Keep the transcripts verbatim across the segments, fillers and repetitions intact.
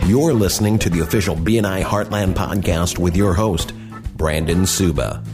You're listening to the official B N I Heartland podcast with your host, Brandon Suba.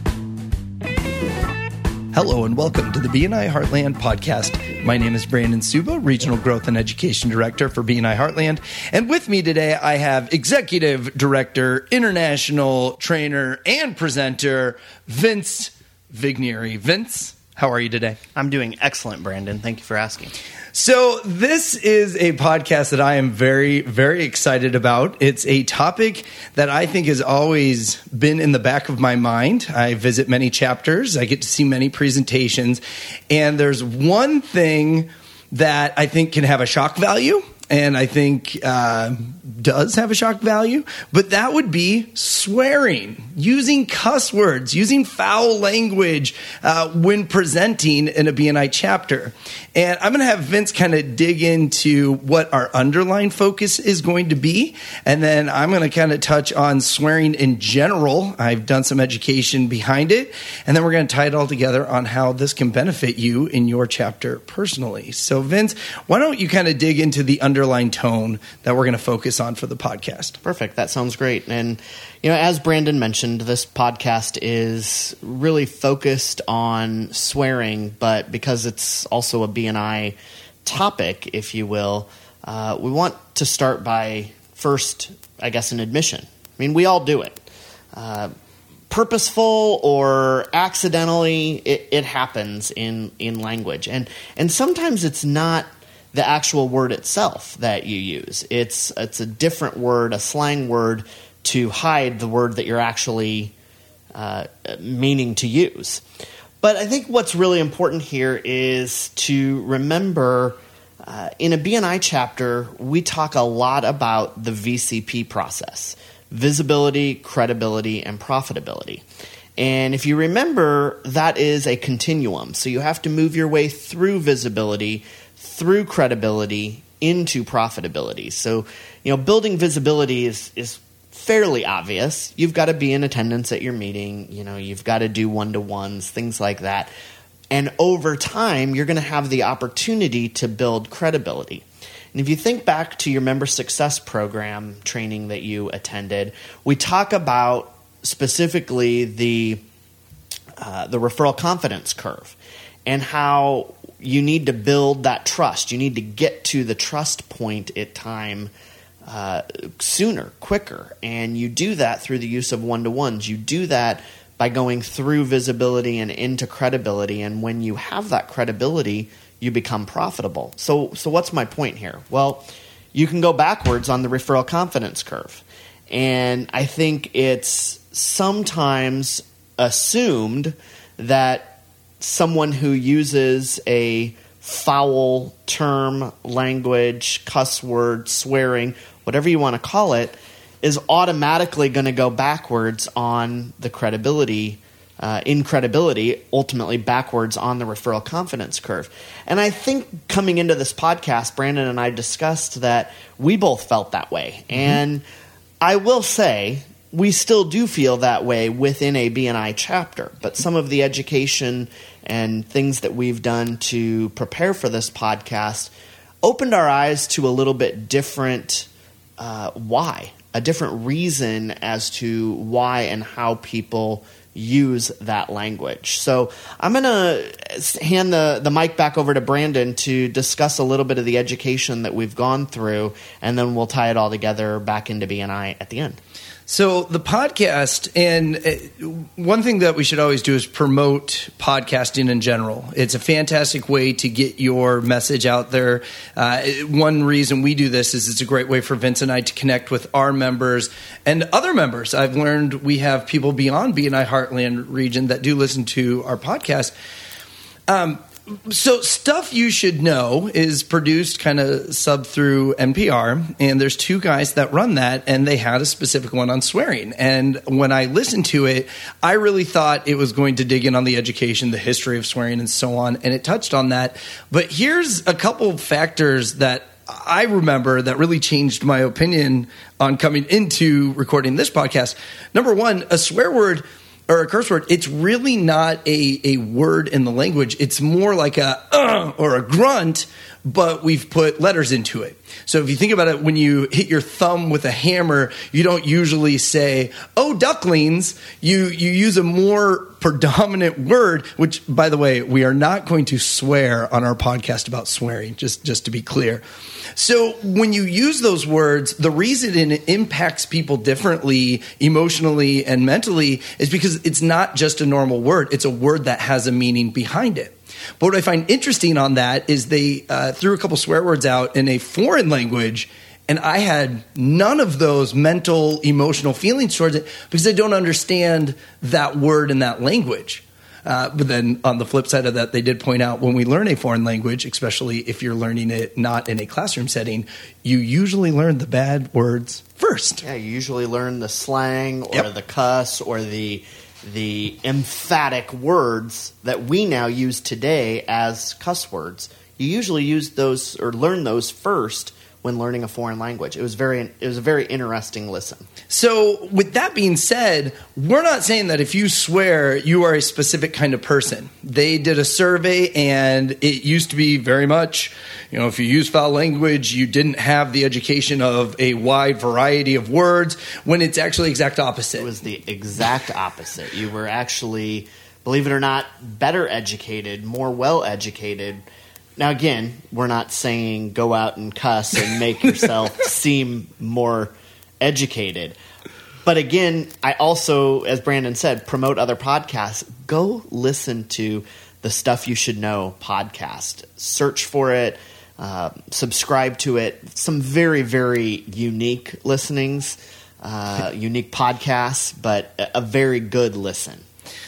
Hello and welcome to the B N I Heartland podcast. My name is Brandon Suba, Regional Growth and Education Director for B N I Heartland. And with me today, I have Executive Director, International Trainer, and Presenter, Vince Vigneri. Vince, how are you today? I'm doing excellent, Brandon. Thank you for asking. So this is a podcast that I am very, very excited about. It's a topic that I think has always been in the back of my mind. I visit many chapters. I get to see many presentations. And there's one thing that I think can have a shock value, and I think uh, does have a shock value, but that would be swearing, using cuss words, using foul language uh, when presenting in a B N I chapter. And I'm going to have Vince kind of dig into what our underlying focus is going to be, and then I'm going to kind of touch on swearing in general. I've done some education behind it, and then we're going to tie it all together on how this can benefit you in your chapter personally. So Vince, why don't you kind of dig into the underlying tone that we're going to focus on for the podcast? Perfect. That sounds great. And, you know, as Brandon mentioned, this podcast is really focused on swearing, but because it's also a B N I topic, if you will, uh, we want to start by first, I guess, an admission. I mean, we all do it. Uh, purposeful or accidentally, it, it happens in, in language. And, and sometimes it's not the actual word itself that you use. It's it's a different word, a slang word, to hide the word that you're actually uh, meaning to use. But I think what's really important here is to remember uh, in a B N I chapter, we talk a lot about the V C P process: visibility, credibility, and profitability. And if you remember, that is a continuum. So you have to move your way through visibility, through credibility, into profitability. So, you know, building visibility is, is fairly obvious. You've got to be in attendance at your meeting. You know, you've got to do one-to-ones, things like that. And over time, you're going to have the opportunity to build credibility. And if you think back to your member success program training that you attended, we talk about specifically the uh, the referral confidence curve and how you need to build that trust. You need to get to the trust point at time uh, sooner, quicker. And you do that through the use of one-to-ones. You do that by going through visibility and into credibility. And when you have that credibility, you become profitable. So, so what's my point here? Well, you can go backwards on the referral confidence curve. And I think it's sometimes assumed that someone who uses a foul term, language, cuss word, swearing, whatever you want to call it, is automatically going to go backwards on the credibility, uh, in credibility, ultimately backwards on the referral confidence curve. And I think coming into this podcast, Brandon and I discussed that we both felt that way. Mm-hmm. And I will say, we still do feel that way within a B N I chapter, but some of the education and things that we've done to prepare for this podcast opened our eyes to a little bit different uh, why, a different reason as to why and how people use that language. So I'm going to hand the, the mic back over to Brandon to discuss a little bit of the education that we've gone through, and then we'll tie it all together back into B N I at the end. So the podcast, and one thing that we should always do is promote podcasting in general. It's a fantastic way to get your message out there. Uh, one reason we do this is it's a great way for Vince and I to connect with our members and other members. I've learned we have people beyond B N I Heartland region that do listen to our podcast. Um, So Stuff You Should Know is produced kind of sub through N P R, and there's two guys that run that, and they had a specific one on swearing. And when I listened to it, I really thought it was going to dig in on the education, the history of swearing, and so on, and it touched on that. But here's a couple factors that I remember that really changed my opinion on coming into recording this podcast. Number one, a swear word or a curse word, it's really not a, a word in the language. It's more like a uh, or a grunt but we've put letters into it. So if you think about it, when you hit your thumb with a hammer, you don't usually say, oh, ducklings. You, you use a more predominant word, which, by the way, we are not going to swear on our podcast about swearing, just, just to be clear. So when you use those words, the reason it impacts people differently emotionally and mentally is because it's not just a normal word. It's a word that has a meaning behind it. But what I find interesting on that is they uh, threw a couple swear words out in a foreign language, and I had none of those mental, emotional feelings towards it because I don't understand that word in that language. Uh, but then on the flip side of that, they did point out when we learn a foreign language, especially if you're learning it not in a classroom setting, you usually learn the bad words first. Yeah, you usually learn the slang or Yep. the cuss or the the emphatic words that we now use today as cuss words. You usually use those or learn those first when learning a foreign language. It was very it was a very interesting listen. So with that being said, we're not saying that if you swear, you are a specific kind of person. They did a survey, and it used to be very much, you know, if you use foul language, you didn't have the education of a wide variety of words, when it's actually exact opposite. It was the exact opposite. You were actually, believe it or not, better educated, more well educated. Now, again, we're not saying go out and cuss and make yourself seem more educated. But again, I also, as Brandon said, promote other podcasts. Go listen to the Stuff You Should Know podcast. Search for it. Uh, subscribe to it. Some very, very unique listenings, uh, unique podcasts, but a, a very good listen.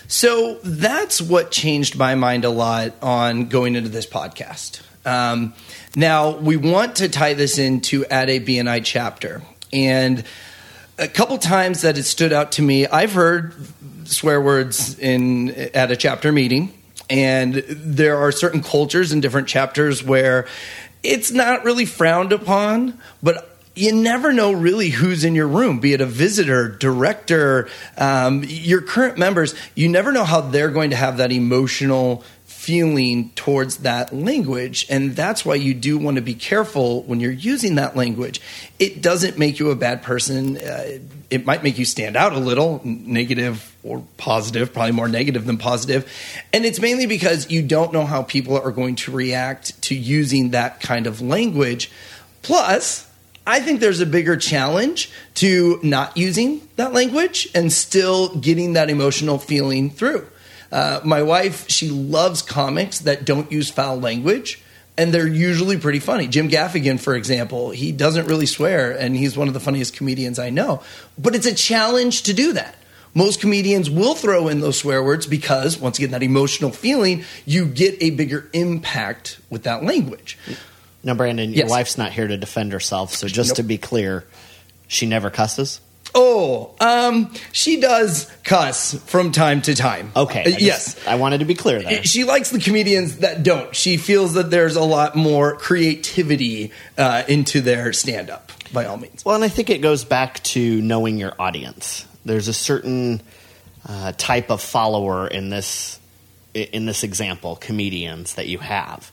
So that's what changed my mind a lot on going into this podcast. Um, now, we want to tie this into at a B N I chapter. And a couple times that it stood out to me, I've heard swear words in at a chapter meeting. And there are certain cultures in different chapters where it's not really frowned upon, but you never know really who's in your room, be it a visitor, director, um, your current members. You never know how they're going to have that emotional feeling towards that language. And that's why you do want to be careful when you're using that language. It doesn't make you a bad person. Uh, it might make you stand out a little, negative or positive, probably more negative than positive. And it's mainly because you don't know how people are going to react to using that kind of language. Plus, I think there's a bigger challenge to not using that language and still getting that emotional feeling through. Uh, my wife, she loves comics that don't use foul language, and they're usually pretty funny. Jim Gaffigan, for example, he doesn't really swear, and he's one of the funniest comedians I know. But it's a challenge to do that. Most comedians will throw in those swear words because, once again, that emotional feeling, you get a bigger impact with that language. Now, Brandon, your Yes. wife's not here to defend herself, so just Nope. to be clear, she never cusses? Oh, um, she does cuss from time to time. Okay. I Uh, just- yes. I wanted to be clear there. She likes the comedians that don't. She feels that there's a lot more creativity uh, into their stand-up, by all means. Well, and I think it goes back to knowing your audience. There's a certain uh, type of follower in this in this example, comedians that you have,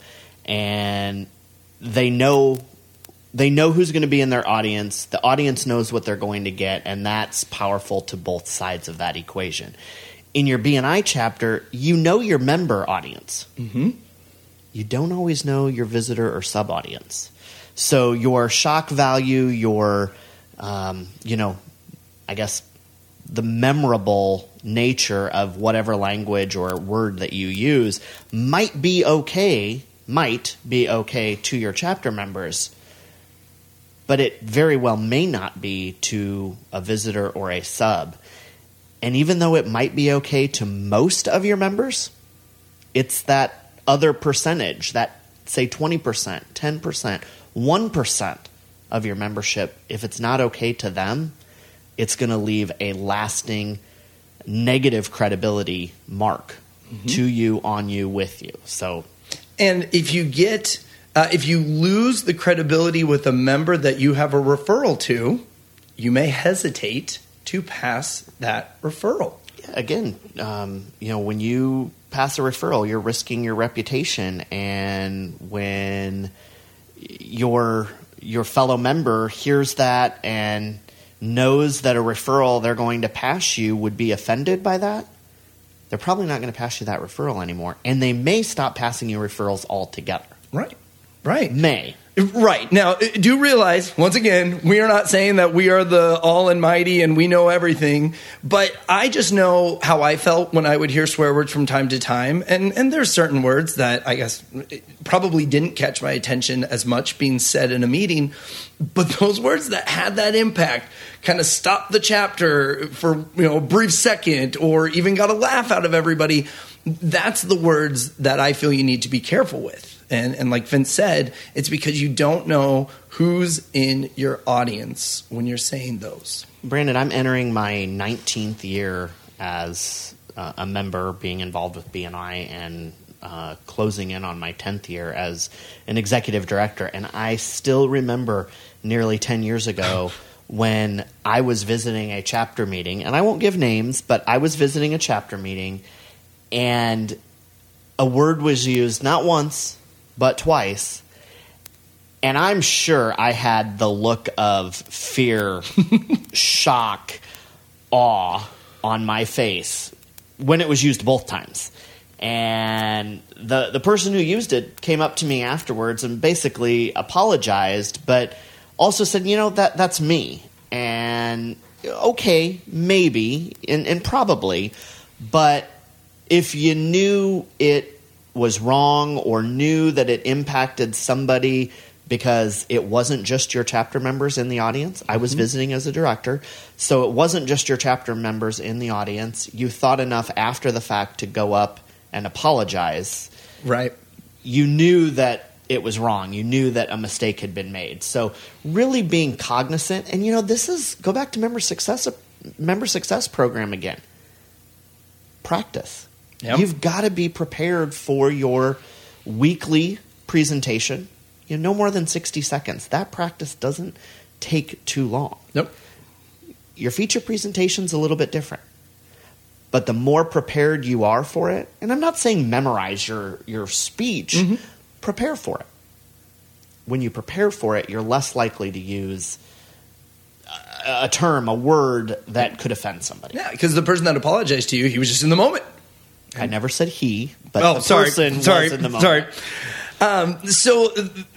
and they know they know who's going to be in their audience. The audience knows what they're going to get, and that's powerful to both sides of that equation. In your B N I chapter, you know your member audience. Mm-hmm. You don't always know your visitor or sub-audience. So your shock value, your, um, you know, I guess the memorable nature of whatever language or word that you use might be okay, might be okay to your chapter members, but it very well may not be to a visitor or a sub. And even though it might be okay to most of your members, it's that other percentage, that say twenty percent, ten percent, one percent of your membership, if it's not okay to them, it's going to leave a lasting negative credibility mark mm-hmm. to you, on you, with you. So, and if you get, uh, if you lose the credibility with a member that you have a referral to, you may hesitate to pass that referral. Again, um, you know, when you pass a referral, you're risking your reputation, and when your your fellow member hears that and knows that a referral they're going to pass you would be offended by that, they're probably not going to pass you that referral anymore. And they may stop passing you referrals altogether. Right. Right. May. Right. Now, do realize, once again, we are not saying that we are the all and mighty and we know everything, but I just know how I felt when I would hear swear words from time to time. And, and there's certain words that I guess probably didn't catch my attention as much being said in a meeting, but those words that had that impact kind of stopped the chapter for, you know, a brief second or even got a laugh out of everybody. That's the words that I feel you need to be careful with. And, and like Vince said, it's because you don't know who's in your audience when you're saying those. Brandon, I'm entering my nineteenth year as uh, a member, being involved with B N I, and uh, closing in on my tenth year as an executive director. And I still remember nearly ten years ago when I was visiting a chapter meeting, and I won't give names, but I was visiting a chapter meeting, and a word was used not once, but twice, and I'm sure I had the look of fear, shock, awe on my face when it was used both times. And the the person who used it came up to me afterwards and basically apologized, but also said, you know, that that's me. And okay, maybe, and, and probably, but if you knew it was wrong or knew that it impacted somebody because it wasn't just your chapter members in the audience. I was mm-hmm. visiting as a director, so it wasn't just your chapter members in the audience. You thought enough after the fact to go up and apologize. Right. You knew that it was wrong. You knew that a mistake had been made. So really being cognizant, and you know, this is, go back to member success, member success program again. Practice. Yep. You've got to be prepared for your weekly presentation. You know, no more than sixty seconds. That practice doesn't take too long. Nope. Your feature presentation's a little bit different. But the more prepared you are for it, and I'm not saying memorize your, your speech, mm-hmm. prepare for it. When you prepare for it, you're less likely to use a, a term, a word that could offend somebody. Yeah, because the person that apologized to you, he was just in the moment. I never said he, but oh, the sorry, person sorry, was in the moment. Sorry. Um, so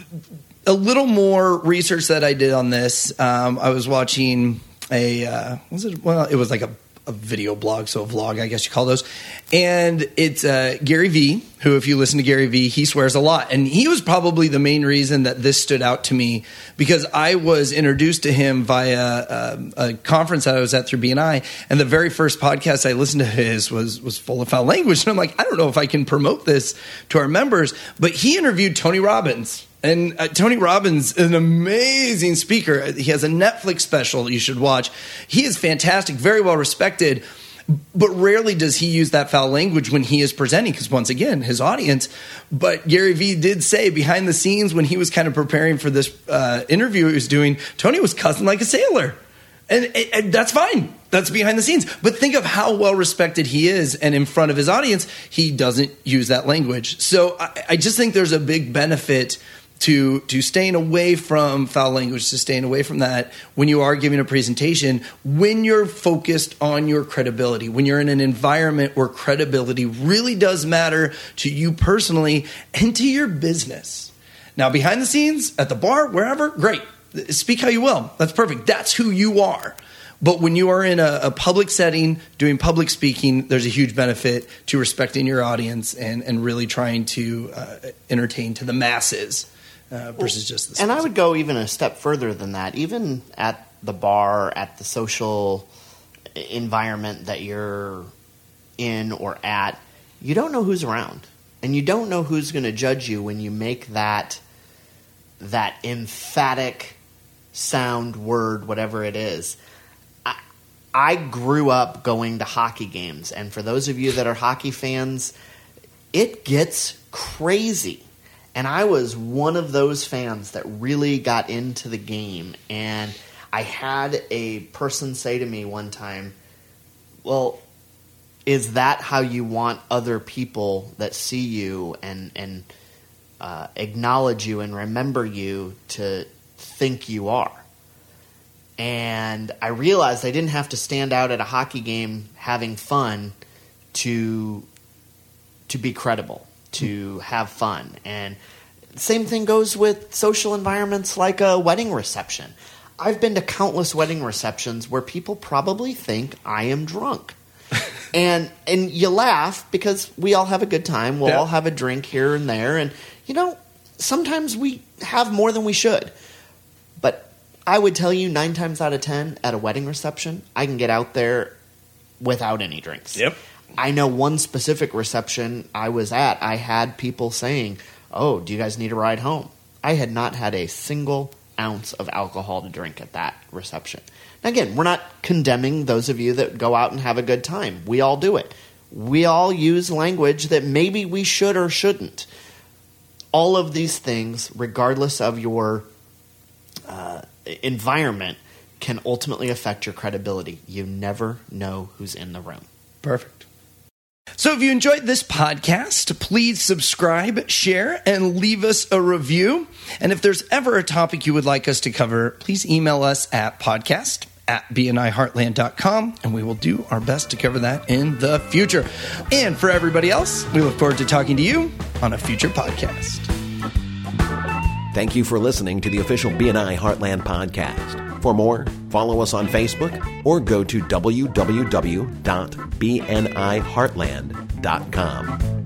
a little more research that I did on this. Um, I was watching a uh, was it? Well, it was like a, a video blog, so a vlog, I guess you call those. And it's uh, Gary Vee, who, if you listen to Gary Vee, he swears a lot. And he was probably the main reason that this stood out to me, because I was introduced to him via um, a conference that I was at through B N I. And the very first podcast I listened to his was, was full of foul language. And I'm like, I don't know if I can promote this to our members. But he interviewed Tony Robbins. And uh, Tony Robbins is an amazing speaker. He has a Netflix special that you should watch. He is fantastic, very well respected. But rarely does he use that foul language when he is presenting, because once again, his audience. But Gary Vee did say behind the scenes when he was kind of preparing for this uh, interview he was doing, Tony was cussing like a sailor. And, and that's fine. That's behind the scenes. But think of how well respected he is. And in front of his audience, he doesn't use that language. So I, I just think there's a big benefit to to staying away from foul language, to staying away from that when you are giving a presentation, when you're focused on your credibility, when you're in an environment where credibility really does matter to you personally and to your business. Now, behind the scenes, at the bar, wherever, great. Speak how you will. That's perfect. That's who you are. But when you are in a, a public setting doing public speaking, there's a huge benefit to respecting your audience and, and really trying to uh, entertain to the masses. Uh, versus just the and I would go even a step further than that. Even at the bar, at the social environment that you're in or at, you don't know who's around, and you don't know who's going to judge you when you make that that emphatic sound, word, whatever it is. I, I grew up going to hockey games, and for those of you that are hockey fans, it gets crazy. And I was one of those fans that really got into the game. And I had a person say to me one time, well, is that how you want other people that see you and, and uh, acknowledge you and remember you to think you are. And I realized I didn't have to stand out at a hockey game having fun to to be credible, to have fun. And same thing goes with social environments like a wedding reception. I've been to countless wedding receptions where people probably think I am drunk. and and you laugh because we all have a good time. We'll yeah. all have a drink here and there. And, you know, sometimes we have more than we should. But I would tell you nine times out of ten at a wedding reception, I can get out there without any drinks. Yep. I know one specific reception I was at, I had people saying, oh, do you guys need a ride home? I had not had a single ounce of alcohol to drink at that reception. Now, again, we're not condemning those of you that go out and have a good time. We all do it. We all use language that maybe we should or shouldn't. All of these things, regardless of your uh, environment, can ultimately affect your credibility. You never know who's in the room. Perfect. So if you enjoyed this podcast, please subscribe, share, and leave us a review. And if there's ever a topic you would like us to cover, please email us at podcast at b n i heartland dot com, and we will do our best to cover that in the future. And for everybody else, we look forward to talking to you on a future podcast. Thank you for listening to the official B N I Heartland podcast. For more, follow us on Facebook or go to w w w dot b n i heartland dot com.